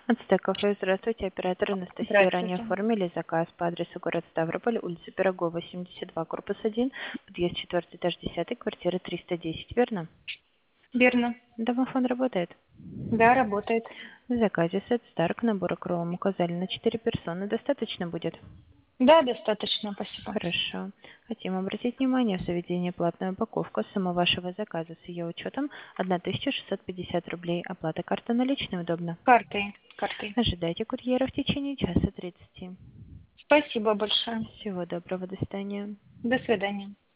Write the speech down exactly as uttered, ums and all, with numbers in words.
Ацтек кафе, здравствуйте, оператор Анастасия. Ранее Здравствуйте. оформили заказ по адресу город Ставрополь, улица Пирогова, семьдесят два, корпус один, подъезд четвертый, этаж десятый, квартира триста десять, верно? Верно. Домофон работает. Да, работает. В заказе сет Старк, набор кролом указали на четыре персоны. Достаточно будет? Да, достаточно, спасибо. Хорошо. Хотим обратить внимание, в заведении платная упаковка сумма вашего заказа с ее учетом тысяча шестьсот пятьдесят рублей. Оплата карта наличной удобно. Картой. Картой. Ожидайте курьера в течение часа тридцати. Спасибо большое. Всего доброго, до свидания. До свидания.